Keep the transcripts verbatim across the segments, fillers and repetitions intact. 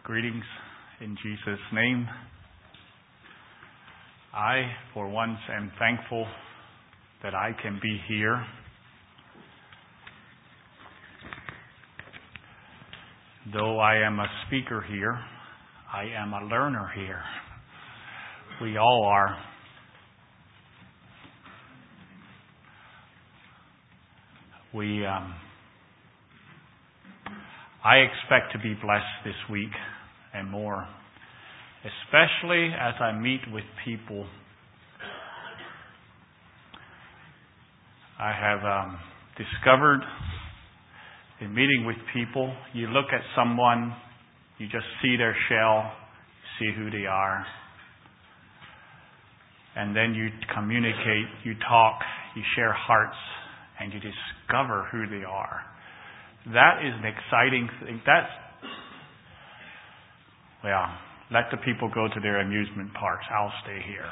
Greetings in Jesus' name. I, for once, am thankful that I can be here. Though I am a speaker here, I am a learner here. We all are. We, um, I expect to be blessed this week and more, especially as I meet with people. I have um, discovered in meeting with people, you look at someone, you just see their shell, see who they are, and then you communicate, you talk, you share hearts, and you discover who they are. That is an exciting thing. That's, well, let the people go to their amusement parks. I'll stay here.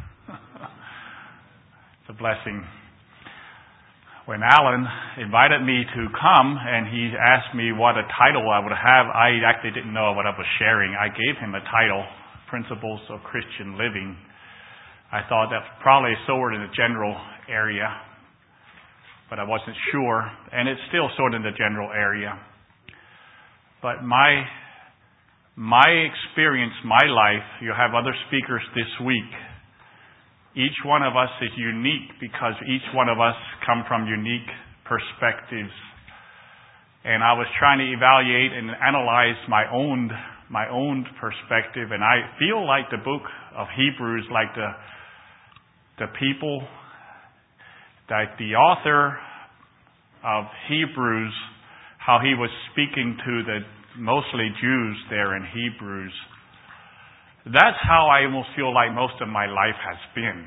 It's a blessing. When Alan invited me to come and he asked me what a title I would have, I actually didn't know what I was sharing. I gave him a title, Principles of Christian Living. I thought that's probably sort of in the general area, but I wasn't sure, and it's still sort of in the general area. But my my experience, my life, you have other speakers this week. Each one of us is unique because each one of us come from unique perspectives. And I was trying to evaluate and analyze my own my own perspective, and I feel like the book of Hebrews, like the the people, that the author of Hebrews, how he was speaking to the mostly Jews there in Hebrews. That's how I almost feel like most of my life has been.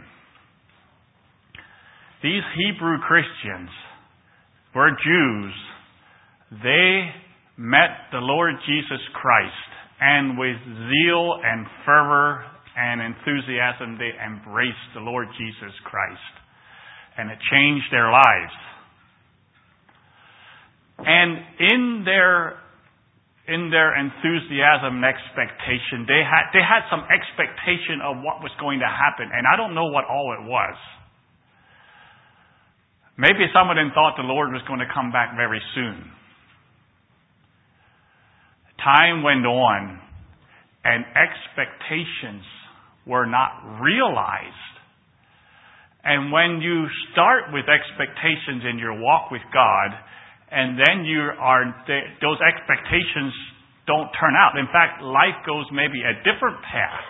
These Hebrew Christians were Jews. They met the Lord Jesus Christ, and with zeal and fervor and enthusiasm, they embraced the Lord Jesus Christ. And it changed their lives. And in their in their enthusiasm and expectation, they had they had some expectation of what was going to happen. And I don't know what all it was. Maybe some of them thought the Lord was going to come back very soon. Time went on, and expectations were not realized. And when you start with expectations in your walk with God, and then you are those expectations don't turn out. In fact, life goes maybe a different path.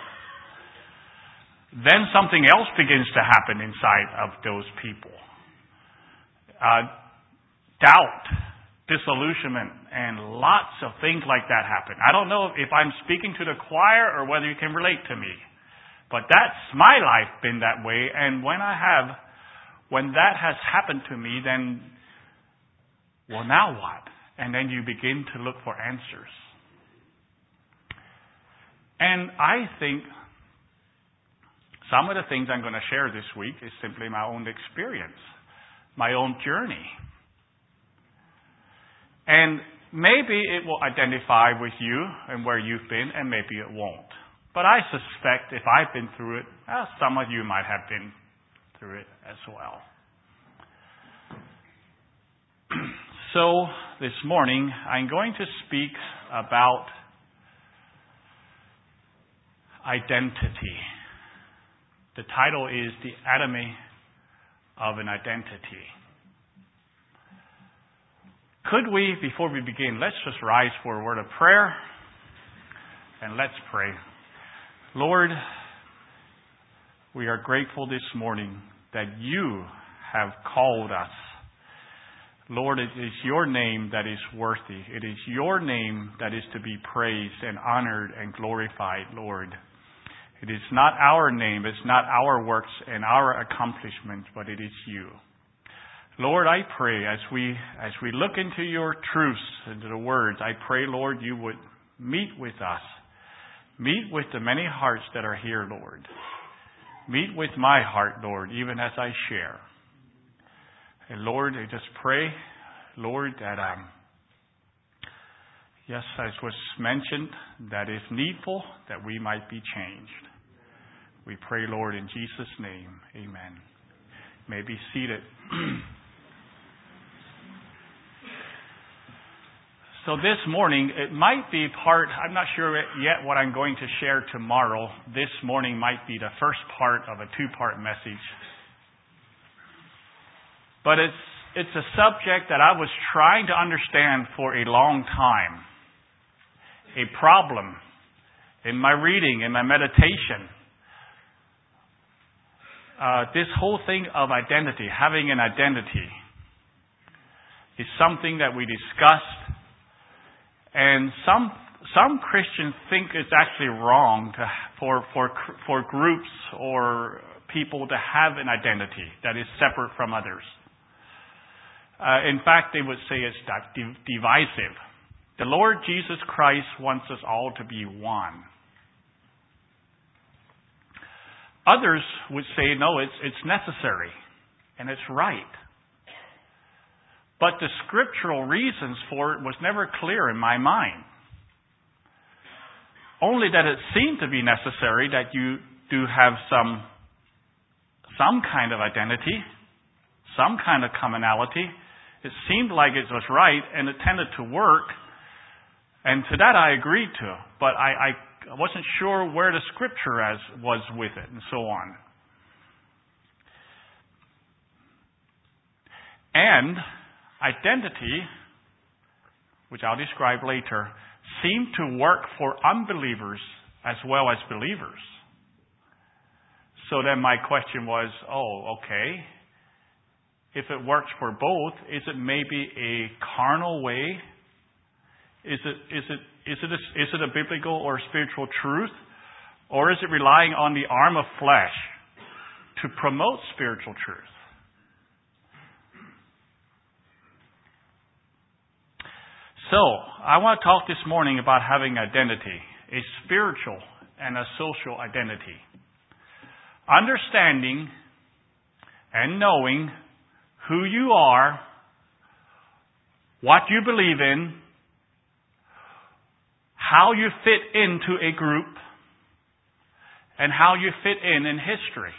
Then something else begins to happen inside of those people. Uh, doubt, disillusionment, and lots of things like that happen. I don't know if I'm speaking to the choir or whether you can relate to me. But that's my life been that way, and when I have, when that has happened to me, then, well, now what? And then you begin to look for answers. And I think some of the things I'm going to share this week is simply my own experience, my own journey. And maybe it will identify with you and where you've been, and maybe it won't. But I suspect if I've been through it, well, some of you might have been through it as well. So this morning, I'm going to speak about identity. The title is The Anatomy of an Identity. Could we, before we begin, let's just rise for a word of prayer, and let's pray. Lord, we are grateful this morning that you have called us. Lord, it is your name that is worthy. It is your name that is to be praised and honored and glorified, Lord. It is not our name, it's not our works and our accomplishments, but it is you. Lord, I pray as we as we look into your truths, into the words, I pray, Lord, you would meet with us. Meet with the many hearts that are here, Lord. Meet with my heart, Lord, even as I share. And Lord, I just pray, Lord, that um, Yes, as was mentioned, that is needful that we might be changed. We pray, Lord, in Jesus' name. Amen. You may be seated. So this morning, it might be part, I'm not sure yet what I'm going to share tomorrow. This morning might be the first part of a two-part message. But it's it's a subject that I was trying to understand for a long time. A problem in my reading, in my meditation. Uh, this whole thing of identity, having an identity, is something that we discussed. And some some Christians think it's actually wrong to, for for for groups or people to have an identity that is separate from others. Uh, in fact, they would say it's divisive. The Lord Jesus Christ wants us all to be one. Others would say, no, it's it's necessary and it's right. But the scriptural reasons for it was never clear in my mind. Only that it seemed to be necessary that you do have some, some kind of identity, some kind of commonality. It seemed like it was right and it tended to work. And to that I agreed to. But I, I wasn't sure where the scripture as was with it and so on. And identity, which I'll describe later, seemed to work for unbelievers as well as believers. So then my question was, oh, okay. If it works for both, is it maybe a carnal way? Is it is it is it a, is it a biblical or spiritual truth? Or is it relying on the arm of flesh to promote spiritual truth? So, I want to talk this morning about having identity, a spiritual and a social identity. Understanding and knowing who you are, what you believe in, how you fit into a group, and how you fit in in history.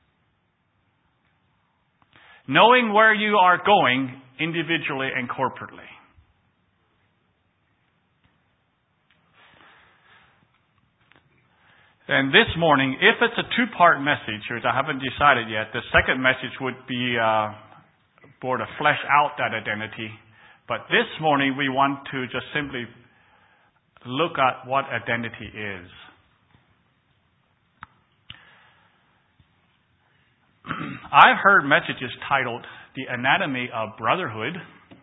Knowing where you are going individually and corporately. And this morning, if it's a two-part message, which I haven't decided yet, the second message would be uh, more to flesh out that identity. But this morning, we want to just simply look at what identity is. I've heard messages titled The Anatomy of Brotherhood,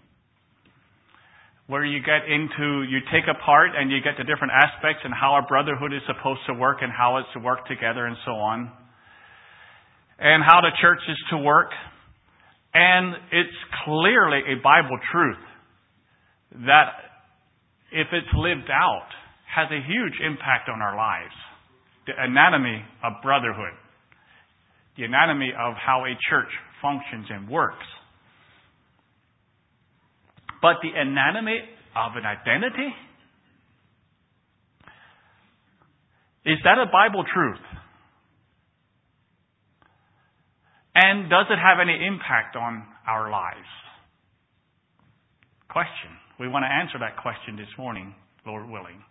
where you get into, you take apart and you get the different aspects and how our brotherhood is supposed to work and how it's to work together and so on. And how the church is to work. And it's clearly a Bible truth that if it's lived out, has a huge impact on our lives. The anatomy of brotherhood. The anatomy of how a church functions and works. But the anatomy of an identity? Is that a Bible truth? And does it have any impact on our lives? Question. We want to answer that question this morning, Lord willing.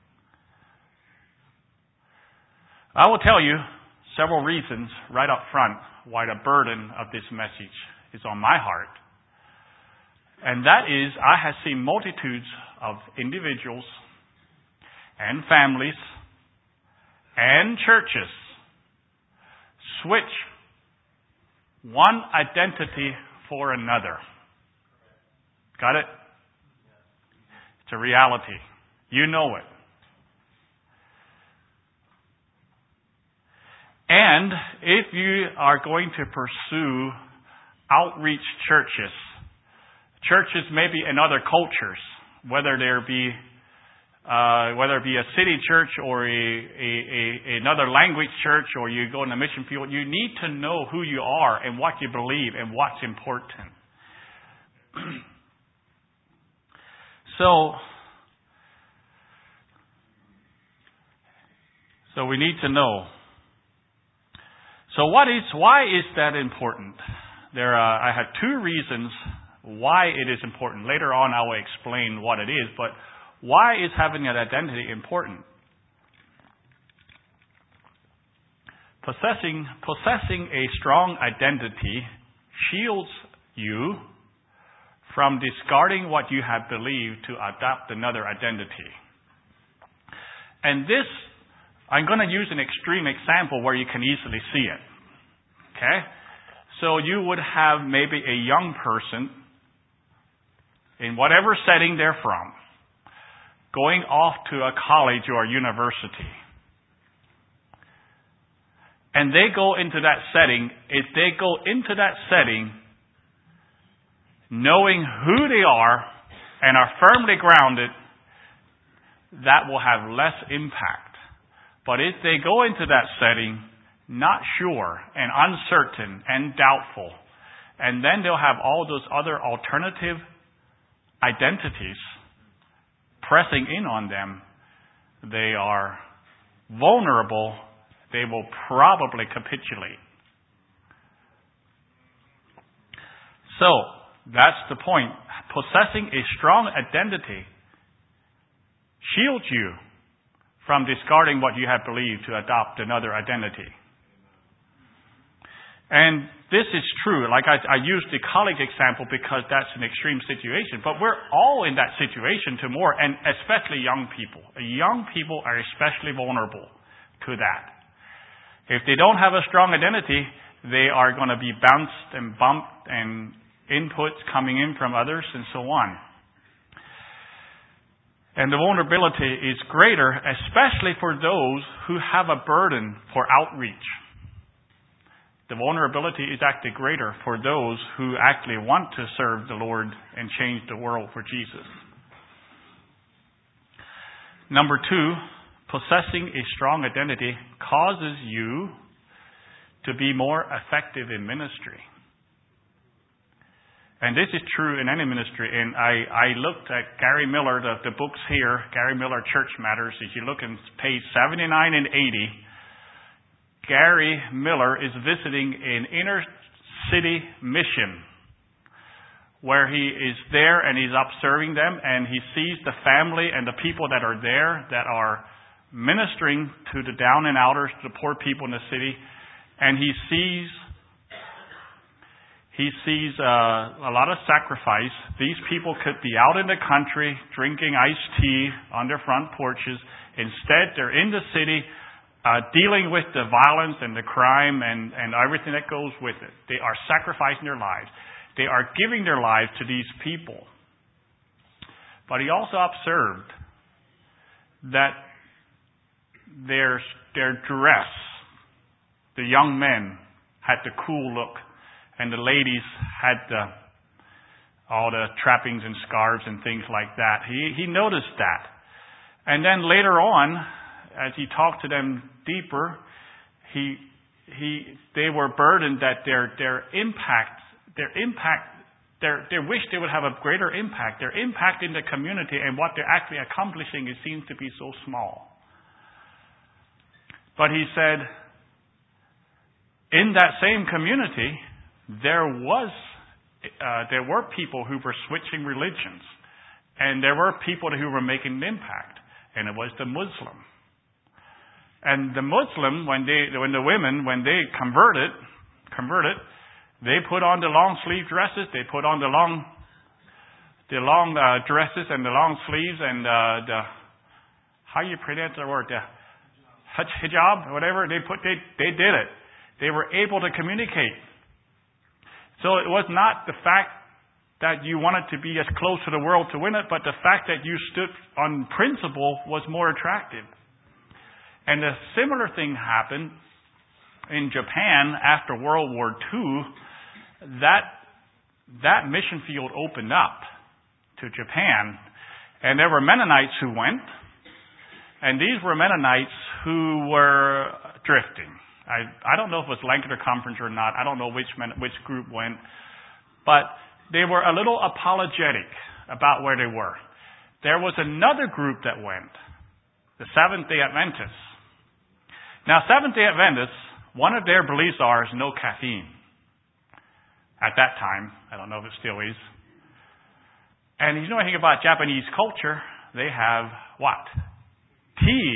I will tell you several reasons right up front why the burden of this message is on my heart. And that is, I have seen multitudes of individuals and families and churches switch one identity for another. Got it? It's a reality. You know it. And if you are going to pursue outreach churches, churches maybe in other cultures, whether there be uh, whether it be a city church or a, a, a another language church, or you go in the mission field, you need to know who you are and what you believe and what's important. So, So we need to know. So what is, why is that important? There, uh, I had two reasons why it is important. Later on I will explain what it is, but why is having an identity important? Possessing, possessing a strong identity shields you from discarding what you have believed to adopt another identity. And this, I'm going to use an extreme example where you can easily see it. Okay? So you would have maybe a young person in whatever setting they're from, going off to a college or a university. And they go into that setting, if they go into that setting knowing who they are and are firmly grounded, that will have less impact. But if they go into that setting not sure and uncertain and doubtful, and then they'll have all those other alternative identities pressing in on them, they are vulnerable. They will probably capitulate. So, that's the point. Possessing a strong identity shields you from discarding what you have believed to adopt another identity. And this is true. Like I, I used the college example because that's an extreme situation. But we're all in that situation to more, and especially young people. Young people are especially vulnerable to that. If they don't have a strong identity, they are going to be bounced and bumped and inputs coming in from others and so on. And the vulnerability is greater, especially for those who have a burden for outreach. The vulnerability is actually greater for those who actually want to serve the Lord and change the world for Jesus. Number two, possessing a strong identity causes you to be more effective in ministry. And this is true in any ministry. And I, I looked at Gary Miller, the, the books here, Gary Miller Church Matters. If you look in page seventy-nine and eighty, Gary Miller is visiting an inner city mission where he is there and he's observing them, and he sees the family and the people that are there that are ministering to the down and outers, to the poor people in the city. And he sees He sees uh, a lot of sacrifice. These people could be out in the country drinking iced tea on their front porches. Instead, they're in the city uh, dealing with the violence and the crime and, and everything that goes with it. They are sacrificing their lives. They are giving their lives to these people. But he also observed that their, their dress, the young men had the cool look. And the ladies had the, all the trappings and scarves and things like that. He he noticed that. And then later on, as he talked to them deeper, he he they were burdened that their their impact their impact their they wish they would have a greater impact. Their impact in the community and what they're actually accomplishing, it seems to be so small. But he said, in that same community, There was, uh, there were people who were switching religions, and there were people who were making an impact, and it was the Muslim. And the Muslim, when they, when the women, when they converted, converted, they put on the long sleeve dresses, they put on the long, the long uh, dresses and the long sleeves and uh, the, how you pronounce the word, the hijab, whatever they put, they they did it. They were able to communicate. So it was not the fact that you wanted to be as close to the world to win it, but the fact that you stood on principle was more attractive. And a similar thing happened in Japan after World War Two. That, that mission field opened up to Japan, and there were Mennonites who went, and these were Mennonites who were drifting. I, I don't know if it was Lancaster Conference or not. I don't know which which group went. But they were a little apologetic about where they were. There was another group that went, the Seventh-day Adventists. Now, Seventh-day Adventists, one of their beliefs are is no caffeine. At that time, I don't know if it still is. And you know anything about Japanese culture, they have what? Tea.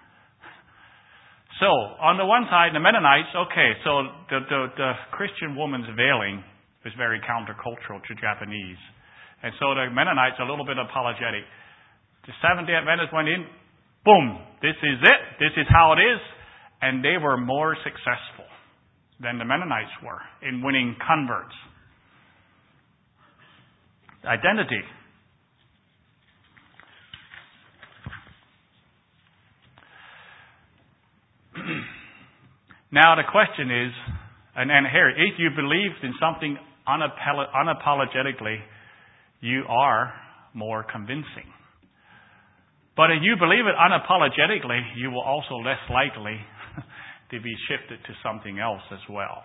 So, on the one side, the Mennonites, okay, so the, the, the Christian woman's veiling is very countercultural to Japanese. And so the Mennonites are a little bit apologetic. The Seventh-day Adventists went in, boom, this is it, this is how it is. And they were more successful than the Mennonites were in winning converts. Identity. Now the question is, and, and here, if you believe in something unapolo- unapologetically, you are more convincing. But if you believe it unapologetically, you will also less likely to be shifted to something else as well.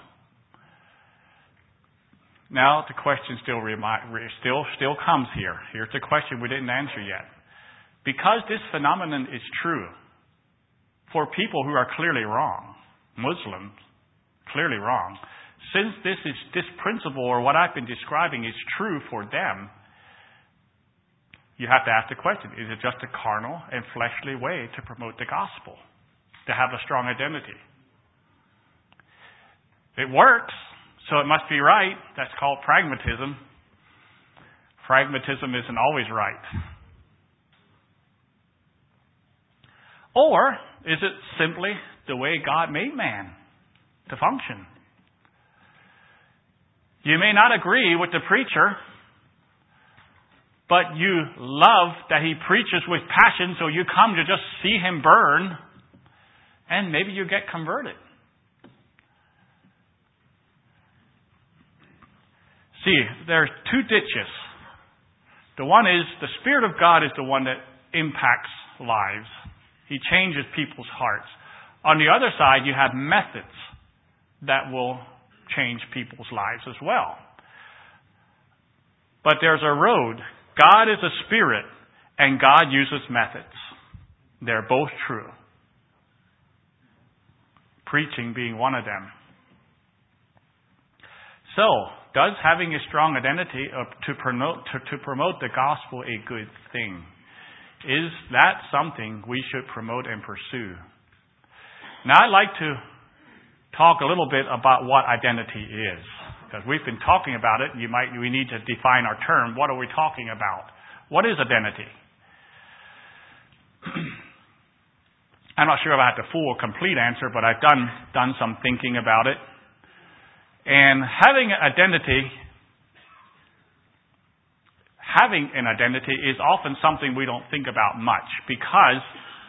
Now the question still remi- still still comes here. Here's the question we didn't answer yet. Because this phenomenon is true for people who are clearly wrong, Muslims, clearly wrong, since this is this principle or what I've been describing is true for them, you have to ask the question, is it just a carnal and fleshly way to promote the gospel, to have a strong identity? It works, so it must be right. That's called pragmatism. Pragmatism isn't always right. Or is it simply the way God made man to function? You may not agree with the preacher, but you love that he preaches with passion, so you come to just see him burn, and maybe you get converted. See, there are two ditches. The one is the Spirit of God is the one that impacts lives. He changes people's hearts. On the other side, you have methods that will change people's lives as well. But there's a road. God is a spirit, and God uses methods. They're both true. Preaching being one of them. So, does having a strong identity to promote, to, to promote the gospel a good thing? Is that something we should promote and pursue? Now, I'd like to talk a little bit about what identity is. Because we've been talking about it. You might, we need to define our term. What are we talking about? What is identity? I'm not sure if I have the full, complete answer, but I've done, done some thinking about it. And having an identity, having an identity is often something we don't think about much because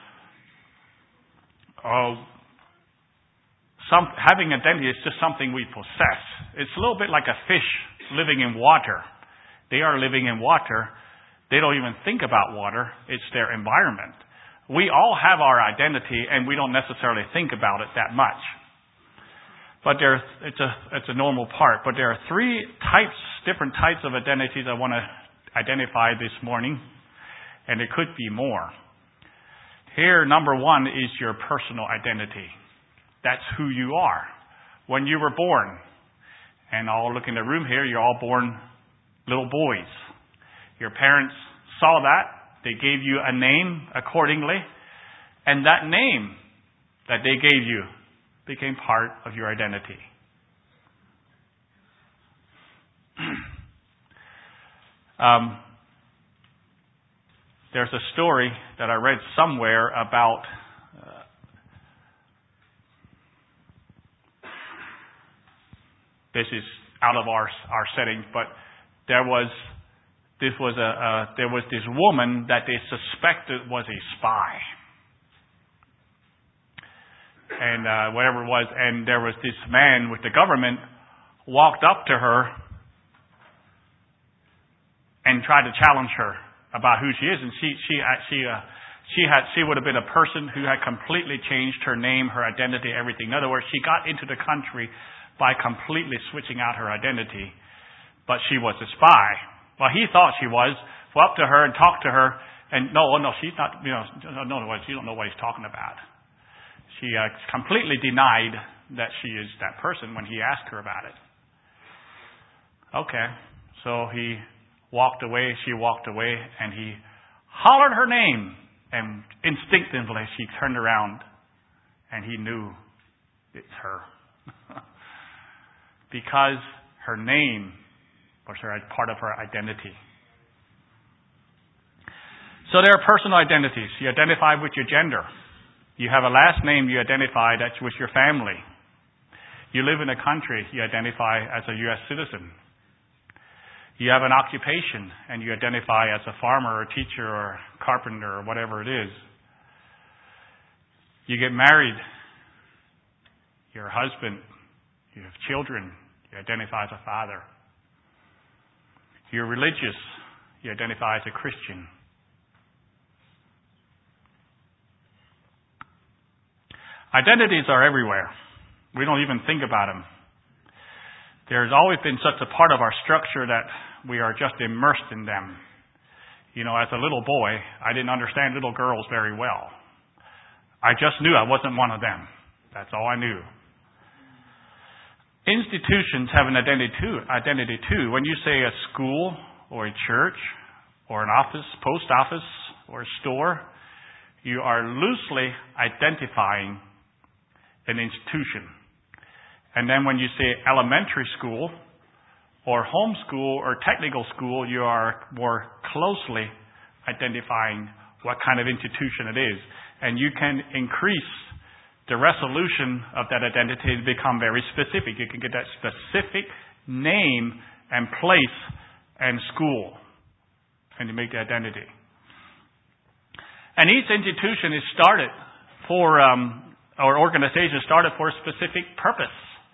oh, some, having identity is just something we possess. It's a little bit like a fish living in water. They are living in water. They don't even think about water. It's their environment. We all have our identity, and we don't necessarily think about it that much. But there, it's a it's a normal part. But there are three types, different types of identities I want to identify this morning, and it could be more. Here, number one is your personal identity. That's who you are. When you were born, and all look in the room here, you're all born little boys. Your parents saw that. They gave you a name accordingly, and that name that they gave you became part of your identity. um, there's a story that I read somewhere about uh, this is out of our our setting, but there was this was a uh, there was this woman that they suspected was a spy. And uh, whatever it was, and there was this man with the government walked up to her and tried to challenge her about who she is, and she she she uh, she had she would have been a person who had completely changed her name, her identity, everything. In other words, she got into the country by completely switching out her identity, but she was a spy. Well, he thought she was. Go up to her and talk to her, and no, no, she's not. You know, no, no, you don't know what he's talking about. She uh, completely denied that she is that person when he asked her about it. Okay, so he walked away, she walked away, and he hollered her name. And instinctively, she turned around, and he knew it's her. Because her name was her, part of her identity. So there are personal identities. You identify with your gender. You have a last name, you identify that's with your family. You live in a country, you identify as a U S citizen. You have an occupation, and you identify as a farmer or teacher or carpenter or whatever it is. You get married. You're a husband. You have children. You identify as a father. You're religious. You identify as a Christian. Identities are everywhere. We don't even think about them. There's always been such a part of our structure that we are just immersed in them. You know, as a little boy, I didn't understand little girls very well. I just knew I wasn't one of them. That's all I knew. Institutions have an identity too. Identity too. When you say a school or a church or an office, post office or a store, you are loosely identifying an institution. And then when you say elementary school or homeschool or technical school, you are more closely identifying what kind of institution it is. And you can increase the resolution of that identity to become very specific. You can get that specific name and place and school, and you make the identity. And each institution is started for, um, or organization is started for a specific purpose.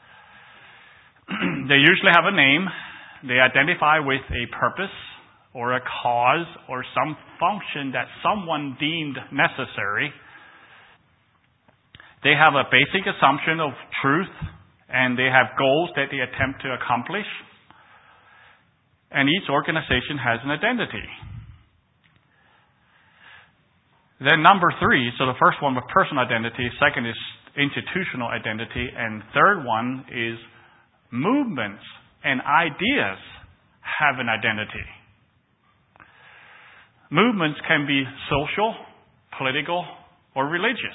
They usually have a name. They identify with a purpose or a cause or some function that someone deemed necessary. They have a basic assumption of truth, and they have goals that they attempt to accomplish. And each organization has an identity. Then number three, so the first one was personal identity, second is institutional identity, and third one is movements and ideas have an identity. Movements can be social, political, or religious.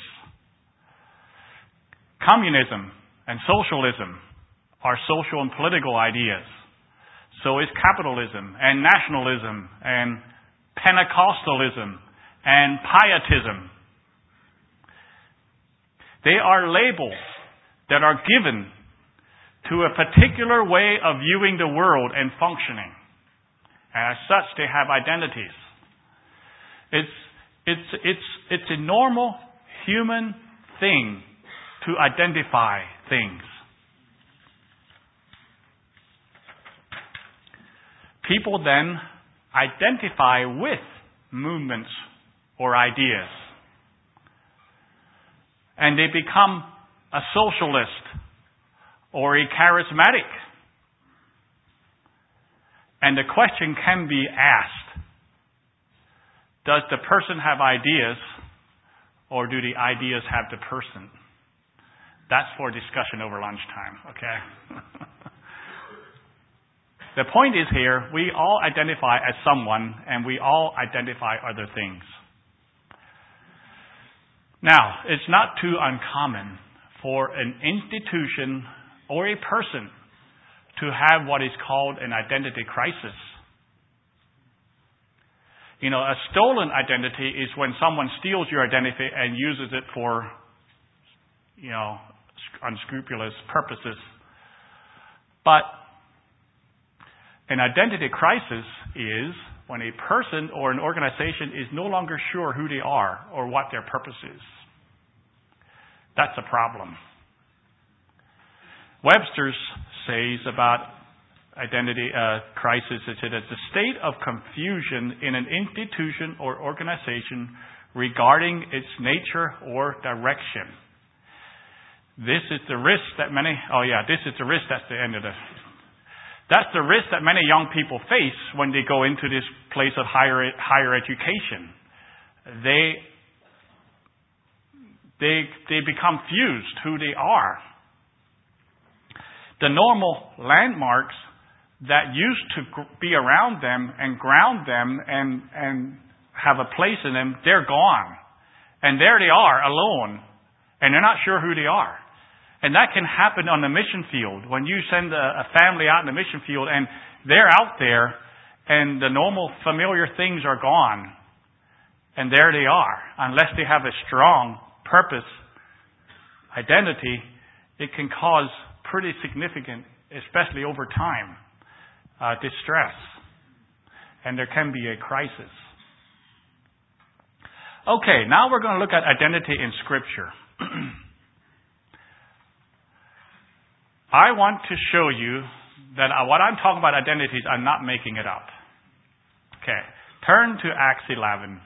Communism and socialism are social and political ideas. So is capitalism and nationalism and Pentecostalism and pietism. They are labels that are given to a particular way of viewing the world and functioning. And as such, they have identities. It's, it's, it's, it's a normal human thing to identify things. People then identify with movements or ideas. And they become a socialist or a charismatic. And the question can be asked, does the person have ideas, or do the ideas have the person? That's for discussion over lunchtime, okay? The point is here, we all identify as someone, and we all identify other things. Now, it's not too uncommon for an institution or a person to have what is called an identity crisis. You know, a stolen identity is when someone steals your identity and uses it for, you know, unscrupulous purposes. But an identity crisis is when a person or an organization is no longer sure who they are or what their purpose is. That's a problem. Webster's says about identity uh, crisis, it said it's a state of confusion in an institution or organization regarding its nature or direction. This is the risk that many, oh yeah, this is the risk, that's the end of the, that's the risk that many young people face when they go into this place of higher higher education. They They, they become fused who they are. The normal landmarks that used to be around them and ground them and, and have a place in them, they're gone. And there they are, alone. And they're not sure who they are. And that can happen on the mission field. When you send a, a family out in the mission field and they're out there and the normal familiar things are gone. And there they are. Unless they have a strong purpose, identity, it can cause pretty significant, especially over time, uh, distress. And there can be a crisis. Okay, now we're going to look at identity in Scripture. I want to show you that what I'm talking about identities, I'm not making it up. Okay, turn to Acts eleven.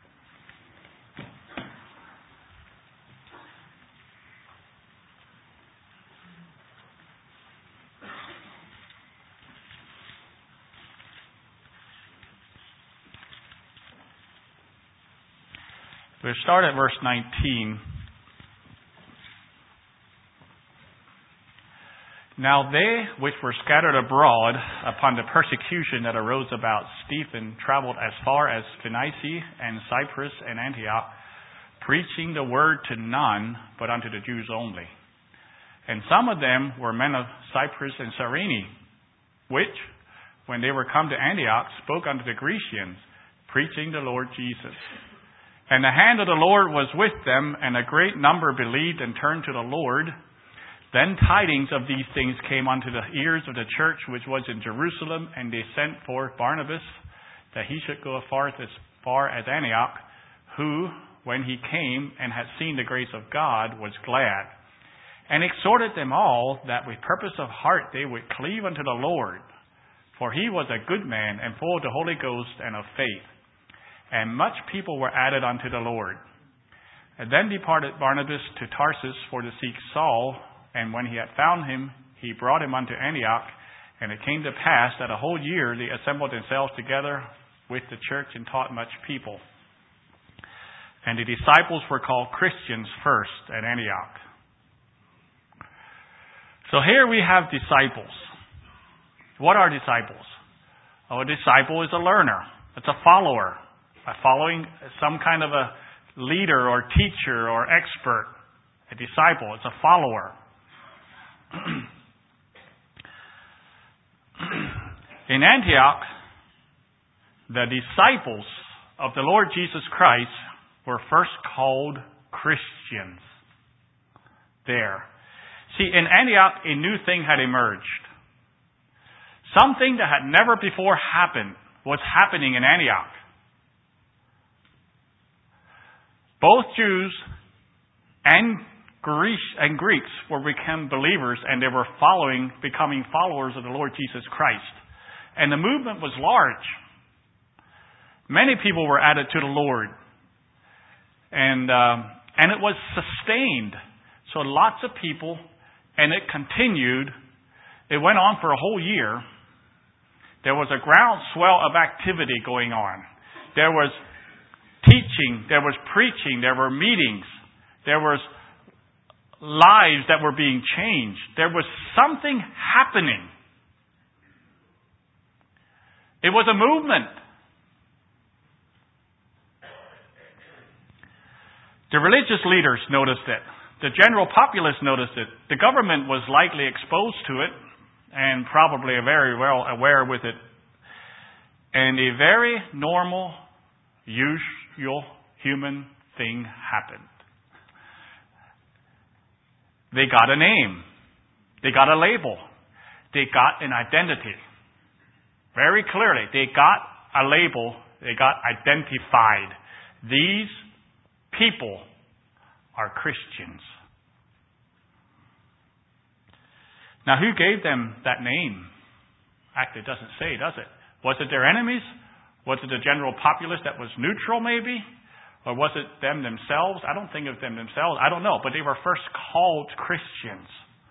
We'll start at verse nineteen. Now they which were scattered abroad upon the persecution that arose about Stephen traveled as far as Phoenicia and Cyprus and Antioch, preaching the word to none but unto the Jews only. And some of them were men of Cyprus and Cyrene, which, when they were come to Antioch, spoke unto the Grecians, preaching the Lord Jesus. And the hand of the Lord was with them, and a great number believed and turned to the Lord. Then tidings of these things came unto the ears of the church which was in Jerusalem, and they sent forth Barnabas, that he should go forth as far as Antioch, who, when he came and had seen the grace of God, was glad, and exhorted them all that with purpose of heart they would cleave unto the Lord. For he was a good man, and full of the Holy Ghost and of faith. And much people were added unto the Lord. And then departed Barnabas to Tarsus for to seek Saul, and when he had found him, he brought him unto Antioch. And it came to pass that a whole year they assembled themselves together with the church and taught much people. And the disciples were called Christians first at Antioch. So here we have disciples. What are disciples? Oh, a disciple is a learner. It's a follower. A following some kind of a leader or teacher or expert. A disciple. It's a follower. In Antioch, the disciples of the Lord Jesus Christ were first called Christians. There. See, in Antioch, a new thing had emerged. Something that had never before happened was happening in Antioch. Both Jews and Greece and Greeks were become believers, and they were following, becoming followers of the Lord Jesus Christ. And the movement was large. Many people were added to the Lord. And um, and it was sustained. So lots of people, and it continued. It went on for a whole year. There was a groundswell of activity going on. There was teaching, there was preaching, there were meetings, there was lives that were being changed. There was something happening. It was a movement. The religious leaders noticed it. The general populace noticed it. The government was likely exposed to it and probably very well aware with it. And a very normal, usual human thing happened. They got a name. They got a label. They got an identity. Very clearly, they got a label. They got identified. These people are Christians. Now, who gave them that name? Actually, it doesn't say, does it? Was it their enemies? Was it the general populace that was neutral, maybe? Or was it them themselves? I don't think of them themselves. I don't know. But they were first called Christians.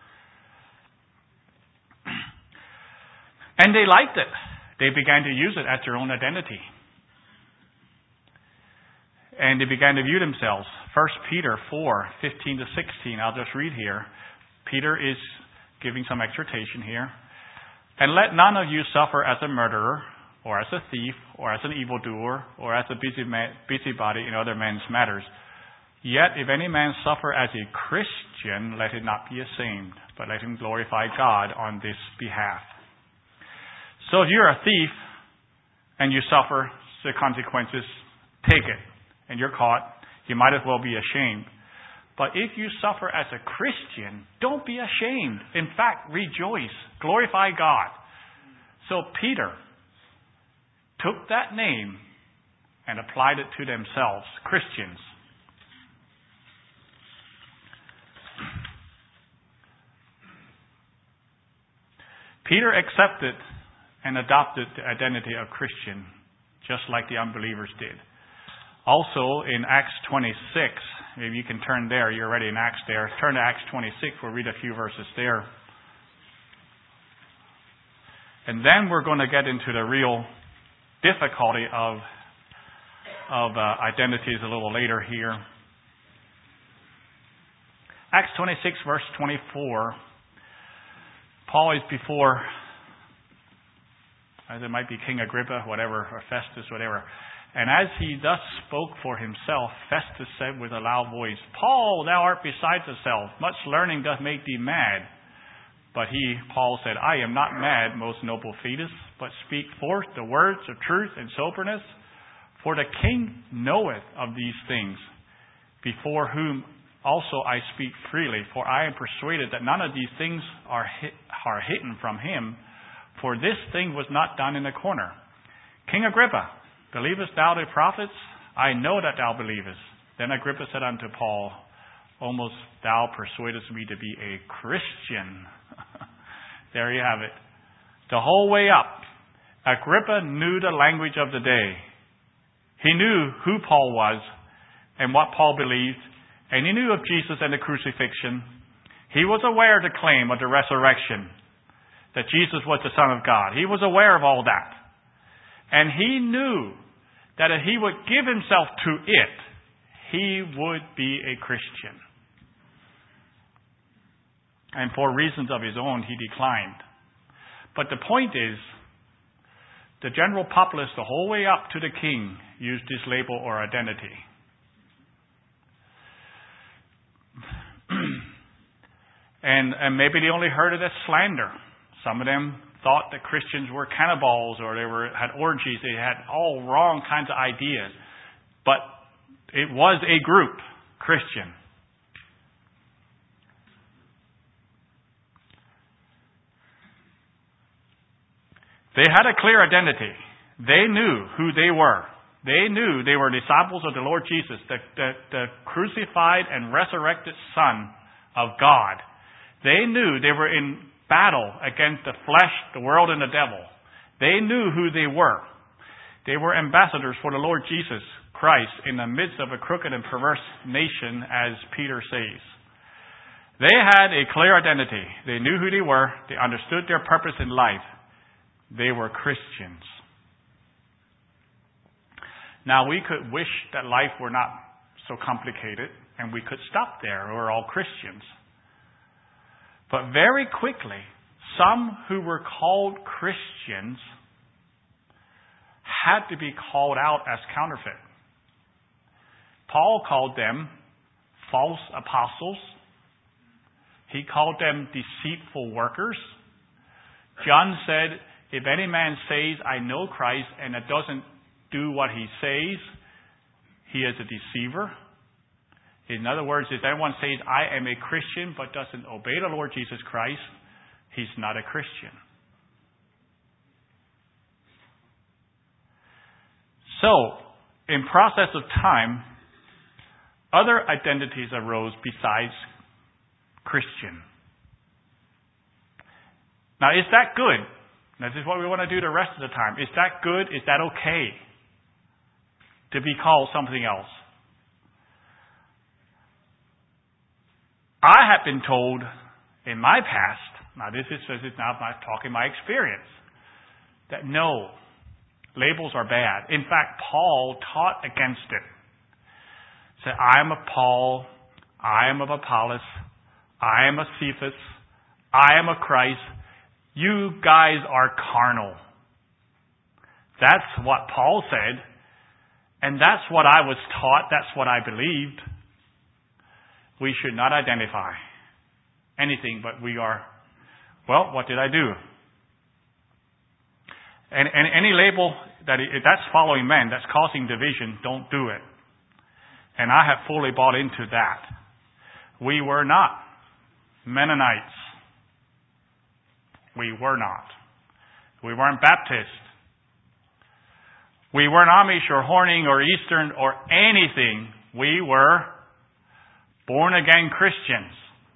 And they liked it. They began to use it as their own identity. And they began to view themselves First Peter four, fifteen to sixteen. I'll just read here. Peter is giving some exhortation here. And let none of you suffer as a murderer, or as a thief, or as an evildoer, or as a busy man, busybody in other men's matters. Yet if any man suffer as a Christian, let him not be ashamed, but let him glorify God on this behalf. So if you're a thief and you suffer the consequences, take it. And you're caught, you might as well be ashamed. But if you suffer as a Christian, don't be ashamed. In fact, rejoice. Glorify God. So Peter took that name and applied it to themselves, Christians. Peter accepted and adopted the identity of Christian, just like the unbelievers did. Also, in Acts twenty-six, maybe you can turn there. You're already in Acts there. Turn to Acts twenty-six. We'll read a few verses there. And then we're going to get into the real difficulty of, of uh, identities a little later here. Acts twenty-six, verse twenty-four. Paul is before, as it might be King Agrippa, whatever, or Festus, whatever. And as he thus spoke for himself, Festus said with a loud voice, Paul, thou art beside thyself. Much learning doth make thee mad. But he, Paul, said, I am not mad, most noble Festus, but speak forth the words of truth and soberness. For the king knoweth of these things, before whom also I speak freely. For I am persuaded that none of these things are, hid, are hidden from him. For this thing was not done in a corner. King Agrippa, believest thou the prophets? I know that thou believest. Then Agrippa said unto Paul, almost thou persuadest me to be a Christian. There you have it. The whole way up, Agrippa knew the language of the day. He knew who Paul was and what Paul believed, and he knew of Jesus and the crucifixion. He was aware of the claim of the resurrection, that Jesus was the Son of God. He was aware of all that. And he knew that if he would give himself to it, he would be a Christian. And for reasons of his own, he declined. But the point is, the general populace, the whole way up to the king, used this label or identity. and, and maybe they only heard it as slander. Some of them thought that Christians were cannibals or they were had orgies. They had all wrong kinds of ideas. But it was a group, Christian. They had a clear identity. They knew who they were. They knew they were disciples of the Lord Jesus, the, the, the crucified and resurrected Son of God. They knew they were in battle against the flesh, the world, and the devil. They knew who they were. They were ambassadors for the Lord Jesus Christ in the midst of a crooked and perverse nation, as Peter says. They had a clear identity. They knew who they were. They understood their purpose in life. They were Christians. Now, we could wish that life were not so complicated and we could stop there. We're all Christians. But very quickly, some who were called Christians had to be called out as counterfeit. Paul called them false apostles. He called them deceitful workers. John said, if any man says, I know Christ, and it doesn't do what he says, he is a deceiver. In other words, if anyone says, I am a Christian, but doesn't obey the Lord Jesus Christ, he's not a Christian. So, in process of time, other identities arose besides Christian. Now, is that good? This is what we want to do the rest of the time. Is that good? Is that okay to be called something else? I have been told in my past, now this is, this is now my talking my experience, that no, labels are bad. In fact, Paul taught against it. Say, I am of Paul, I am of Apollos, I am of Cephas, I am of Christ. You guys are carnal. That's what Paul said. And that's what I was taught. That's what I believed. We should not identify anything, but we are, well, what did I do? And, and any label that if that's following men, that's causing division, don't do it. And I have fully bought into that. We were not Mennonites. We were not. We weren't Baptist. We weren't Amish or Horning or Eastern or anything. We were born-again Christians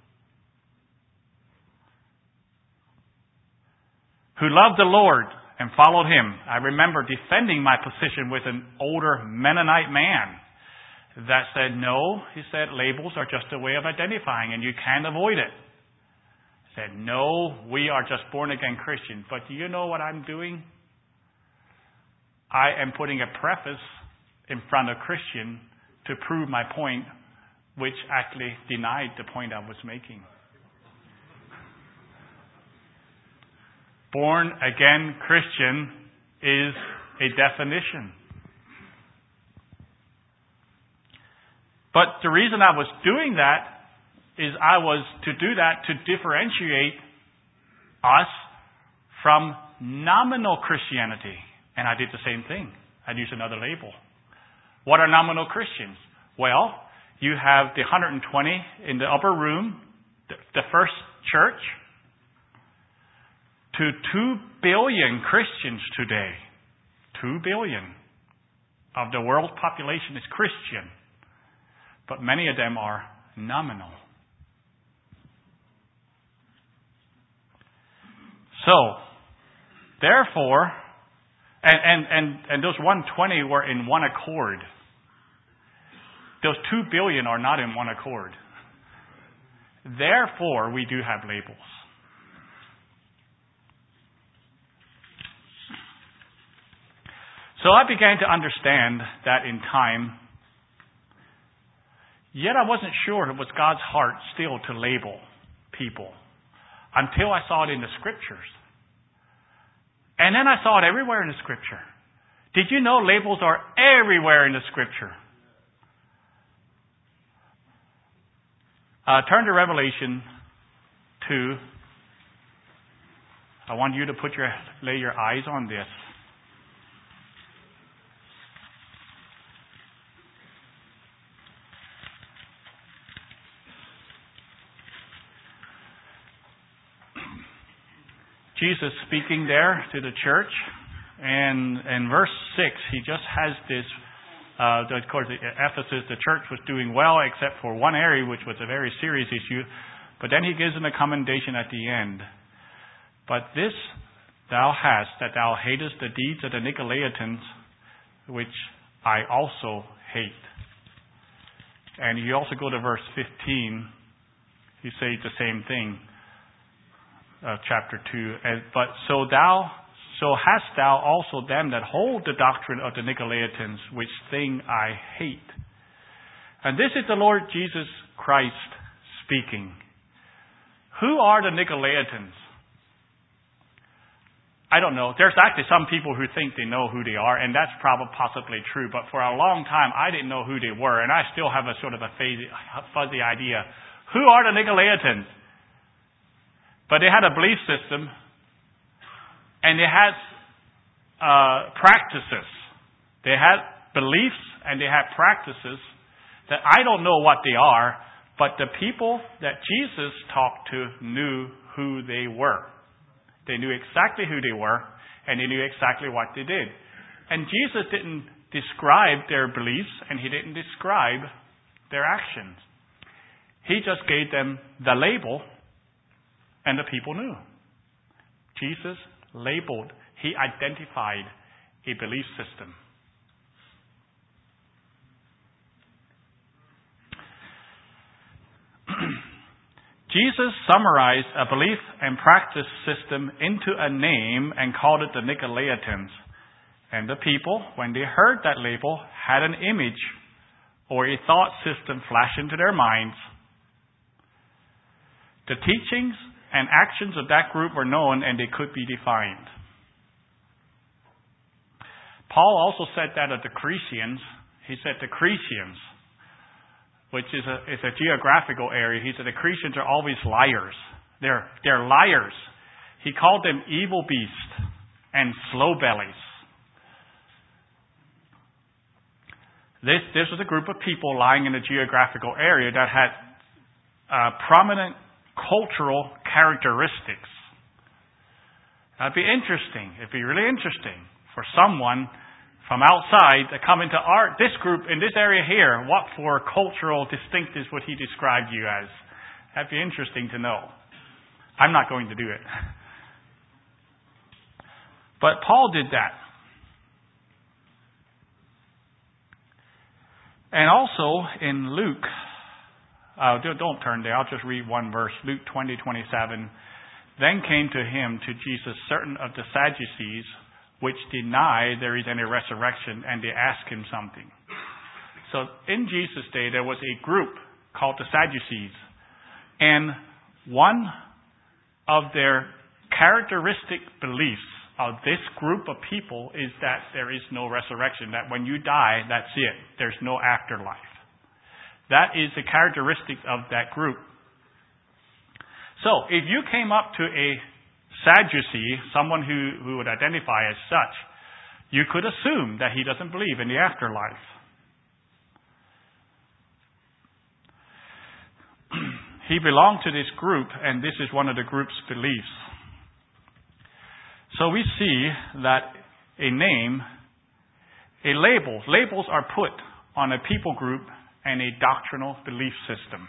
who loved the Lord and followed Him. I remember defending my position with an older Mennonite man that said, no, he said, labels are just a way of identifying and you can't avoid it. I said, no, we are just born-again Christians. But do you know what I'm doing? I am putting a preface in front of Christian to prove my point, which actually denied the point I was making. Born again Christian is a definition. But the reason I was doing that is I was to do that to differentiate us from nominal Christianity. And I did the same thing. I used another label. What are nominal Christians? Well, you have the one hundred twenty in the upper room, the first church, to two billion Christians today. two billion of the world's population is Christian. But many of them are nominal. So, therefore, and, and, and, and those one hundred twenty were in one accord. Those two billion are not in one accord. Therefore, we do have labels. So I began to understand that in time, yet I wasn't sure it was God's heart still to label people until I saw it in the Scriptures. And then I saw it everywhere in the Scripture. Did you know labels are everywhere in the Scripture? Uh, turn to Revelation two. I want you to put your lay your eyes on this. Jesus speaking there to the church, and in verse six, he just has this, uh, of course, at Ephesus, the church was doing well except for one area, which was a very serious issue, but then he gives them a commendation at the end. But this thou hast, that thou hatest the deeds of the Nicolaitans, which I also hate. And you also go to verse fifteen, he says the same thing. Uh, chapter two. And, but so thou, so hast thou also them that hold the doctrine of the Nicolaitans, which thing I hate. And this is the Lord Jesus Christ speaking. Who are the Nicolaitans? I don't know. There's actually some people who think they know who they are, and that's probably possibly true. But for a long time, I didn't know who they were, and I still have a sort of a fuzzy, fuzzy idea. Who are the Nicolaitans? But they had a belief system, and they had uh, practices. They had beliefs, and they had practices that I don't know what they are, but the people that Jesus talked to knew who they were. They knew exactly who they were, and they knew exactly what they did. And Jesus didn't describe their beliefs, and he didn't describe their actions. He just gave them the label, and the people knew. Jesus labeled, he identified a belief system. Jesus summarized a belief and practice system into a name and called it the Nicolaitans. And the people, when they heard that label, had an image or a thought system flash into their minds. The teachings and actions of that group were known and they could be defined. Paul also said that of the Cretians. He said the Cretians, which is a, is a geographical area, he said the Cretians are always liars. They're, they're liars. He called them evil beasts and slow bellies. This, this was a group of people lying in a geographical area that had uh, prominent cultural characteristics. That'd be interesting. It'd be really interesting for someone from outside to come into our, this group in this area here. What for cultural distinctives would he describe you as? That'd be interesting to know. I'm not going to do it. But Paul did that. And also in Luke, uh, don't turn there, I'll just read one verse, Luke twenty, twenty-seven. Then came to him, to Jesus, certain of the Sadducees, which deny there is any resurrection, and they asked him something. So in Jesus' day, there was a group called the Sadducees. And one of their characteristic beliefs of this group of people is that there is no resurrection, that when you die, that's it. There's no afterlife. That is the characteristic of that group. So, if you came up to a Sadducee, someone who, who would identify as such, you could assume that he doesn't believe in the afterlife. He belonged to this group, and this is one of the group's beliefs. So we see that a name, a label, labels are put on a people group and a doctrinal belief system.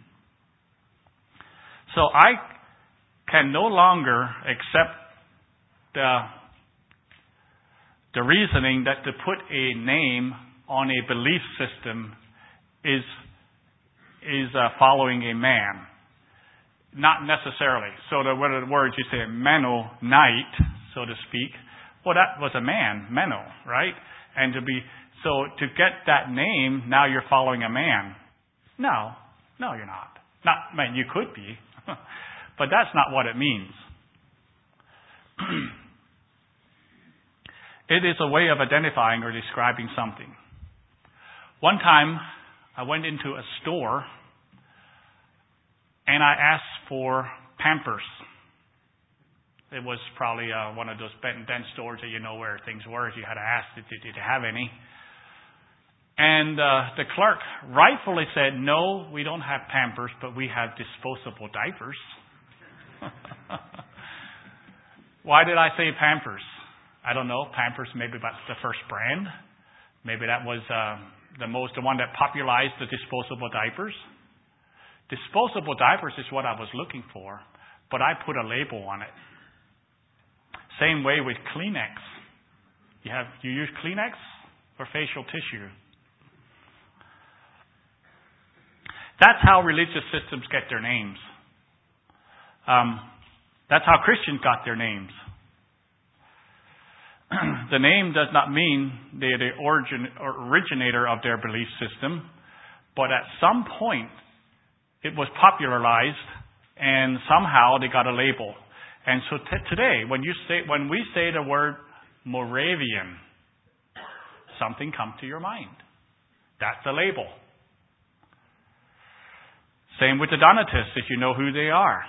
So I can no longer accept the, the reasoning that to put a name on a belief system is, is uh, following a man. Not necessarily. So the, what are the words you say, Mennonite, so to speak. Well, that was a man, Menno, right? And to be, so to get that name, now you're following a man. No, no, you're not. Not, I mean, you could be, but that's not what it means. It is a way of identifying or describing something. One time, I went into a store and I asked for Pampers. It was probably uh, one of those dense stores that you know where things were. You had to ask, did, did you have any? And uh, the clerk rightfully said, no, we don't have Pampers, but we have disposable diapers. Why did I say Pampers? I don't know. Pampers, maybe that's the first brand. Maybe that was uh, the most, the one that popularized the disposable diapers. Disposable diapers is what I was looking for, but I put a label on it. Same way with Kleenex. You have you use Kleenex for facial tissue. That's how religious systems get their names. Um, that's how Christians got their names. The name does not mean they're the origin, originator of their belief system, but at some point it was popularized, and somehow they got a label. And so t- today, when you say, when we say the word Moravian, something comes to your mind. That's the label. Same with the Donatists, if you know who they are.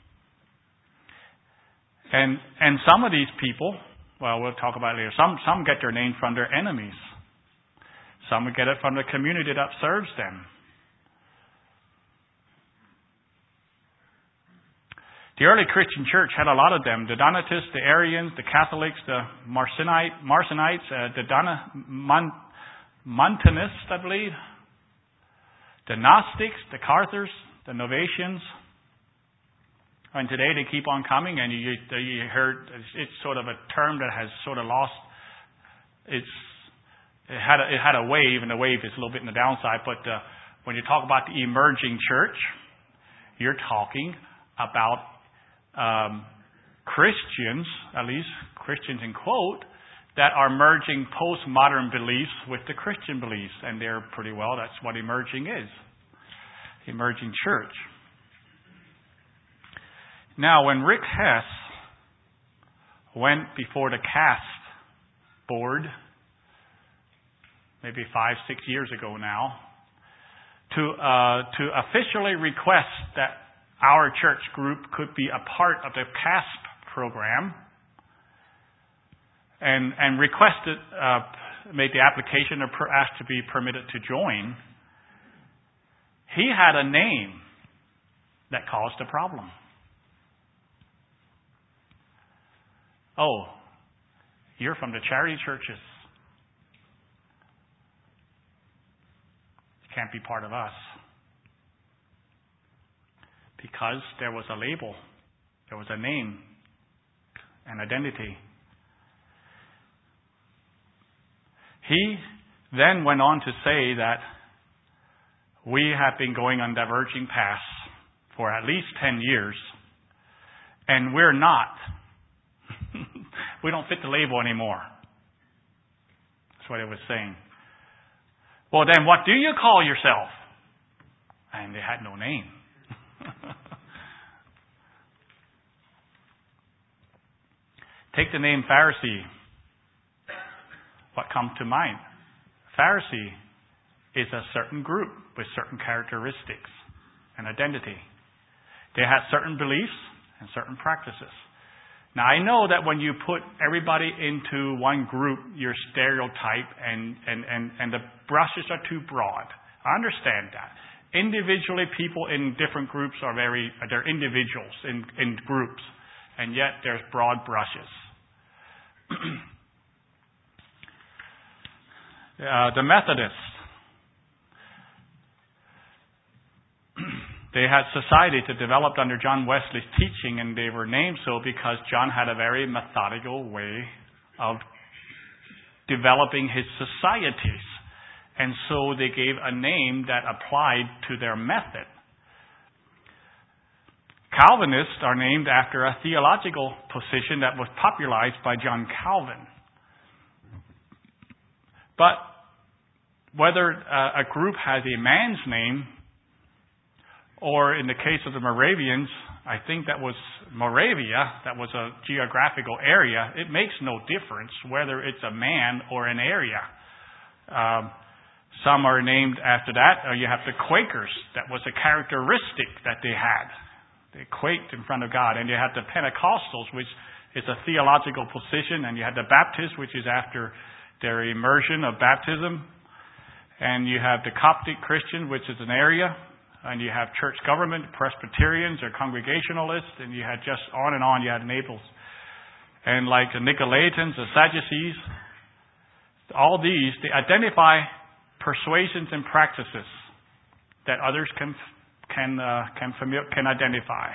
And and some of these people, well, we'll talk about it later. Some some get their name from their enemies. Some get it from the community that serves them. The early Christian church had a lot of them. The Donatists, the Arians, the Catholics, the Marcionite, Marcionites, uh, the Dona, Mon, Montanists, I believe. The Gnostics, the Cathars, the Novatians. And today they keep on coming, and you, you heard it's sort of a term that has sort of lost its. It had a, it had a wave, and the wave is a little bit in the downside. But uh, when you talk about the emerging church, you're talking about Um, Christians, at least Christians in quote, that are merging postmodern beliefs with the Christian beliefs, and they're pretty well, that's what emerging is. Emerging church. Now, when Rick Hess went before the CAST board, maybe five, six years ago now, to uh, to officially request that our church group could be a part of the CAST program, and and requested, uh, made the application or per, asked to be permitted to join, he had a name that caused a problem. Oh, you're from the charity churches. You can't be part of us. Because there was a label, there was a name, an identity. He then went on to say that we have been going on diverging paths for at least ten years, and we're not. We don't fit the label anymore. That's what it was saying. Well, then what do you call yourself? And they had no name. Take the name Pharisee. What comes to mind? Pharisee is a certain group with certain characteristics and identity. They had certain beliefs and certain practices. Now, I know that when you put everybody into one group, you're stereotype and, and, and, and the brushes are too broad. I understand that. Individually, people in different groups are very, they're individuals in, in groups, and yet there's broad brushes. uh, the Methodists, they had society that developed under John Wesley's teaching, and they were named so because John had a very methodical way of developing his societies. And so they gave a name that applied to their method. Calvinists are named after a theological position that was popularized by John Calvin. But whether uh, a group has a man's name, or in the case of the Moravians, I think that was Moravia, that was a geographical area, it makes no difference whether it's a man or an area. Um, some are named after that. Or you have the Quakers, that was a characteristic that they had. They quaked in front of God. And you had the Pentecostals, which is a theological position. And you had the Baptists, which is after their immersion of baptism. And you have the Coptic Christian, which is an area. And you have church government, Presbyterians or Congregationalists, and you had just on and on, you had Naples. And like the Nicolaitans, the Sadducees, all these, they identify persuasions and practices that others can can uh, can familiar, can identify.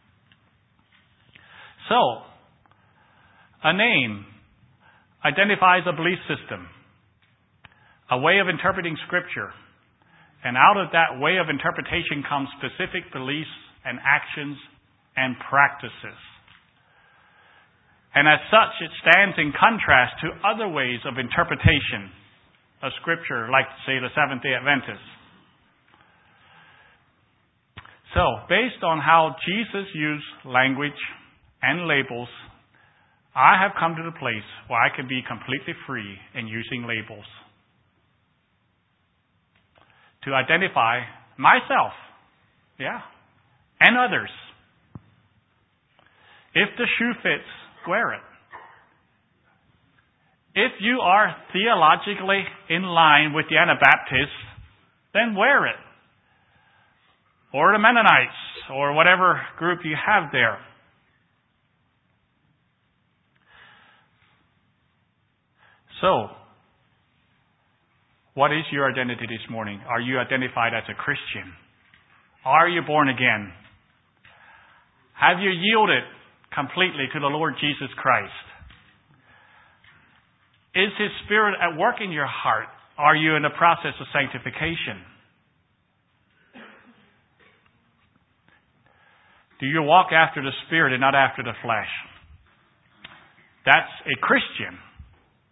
So, a name identifies a belief system, a way of interpreting Scripture. And out of that way of interpretation comes specific beliefs and actions and practices. And as such, it stands in contrast to other ways of interpretation of Scripture, like, say, the Seventh-day Adventists. So, based on how Jesus used language and labels, I have come to the place where I can be completely free in using labels to identify myself, yeah, and others. If the shoe fits, wear it. If you are theologically in line with the Anabaptists, then wear it. Or the Mennonites, or whatever group you have there. So, what is your identity this morning? Are you identified as a Christian? Are you born again? Have you yielded completely to the Lord Jesus Christ? Is His Spirit at work in your heart? Are you in the process of sanctification? Do you walk after the Spirit and not after the flesh? That's a Christian.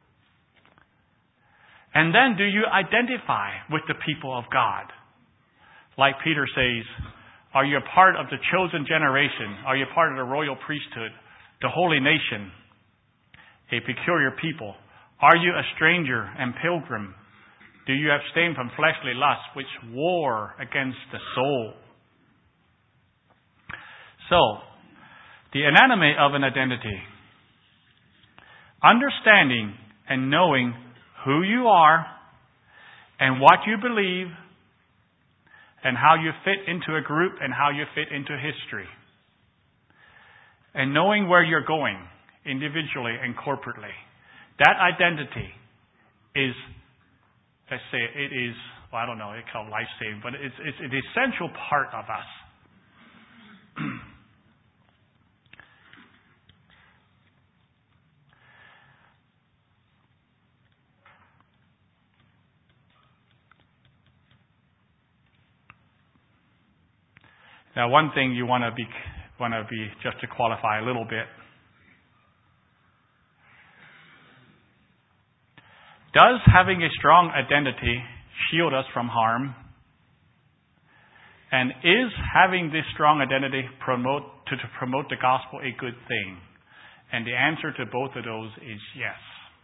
And then do you identify with the people of God? Like Peter says, are you a part of the chosen generation? Are you a part of the royal priesthood, the holy nation, a peculiar people? Are you a stranger and pilgrim? Do you abstain from fleshly lusts which war against the soul? So, the anatomy of an identity. Understanding and knowing who you are and what you believe and how you fit into a group and how you fit into history. And knowing where you're going individually and corporately. That identity is, let's say, it is, well, I don't know, it's called life-saving, but it's, it's an essential part of us. Now, one thing you want to be, want to be, just to qualify a little bit. Does having a strong identity shield us from harm? And is having this strong identity promote to, to promote the gospel a good thing? And the answer to both of those is yes.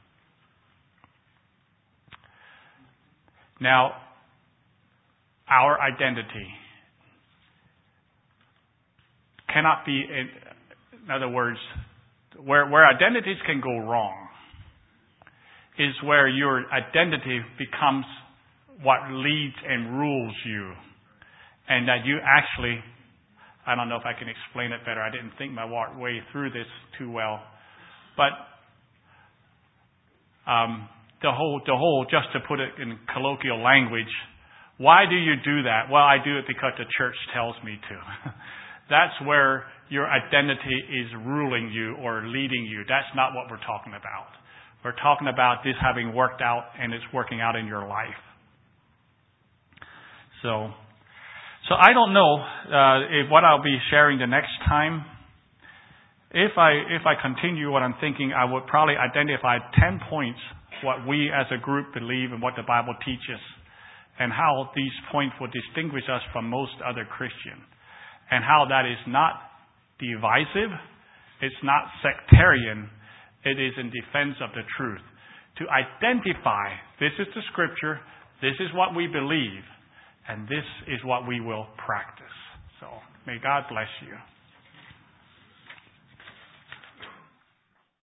Now, our identity cannot be, in, in other words, where, where identities can go wrong is where your identity becomes what leads and rules you. And that you actually, I don't know if I can explain it better. I didn't think my way through this too well. But um, the whole, the whole, just to put it in colloquial language, why do you do that? Well, I do it because the church tells me to. That's where your identity is ruling you or leading you. That's not what we're talking about. We're talking about this having worked out and it's working out in your life. So, so I don't know uh, if what I'll be sharing the next time. If I if I continue what I'm thinking, I would probably identify ten points what we as a group believe and what the Bible teaches, and how these points will distinguish us from most other Christians, and how that is not divisive, it's not sectarian. It is in defense of the truth. To identify, this is the scripture, this is what we believe, and this is what we will practice. So, may God bless you.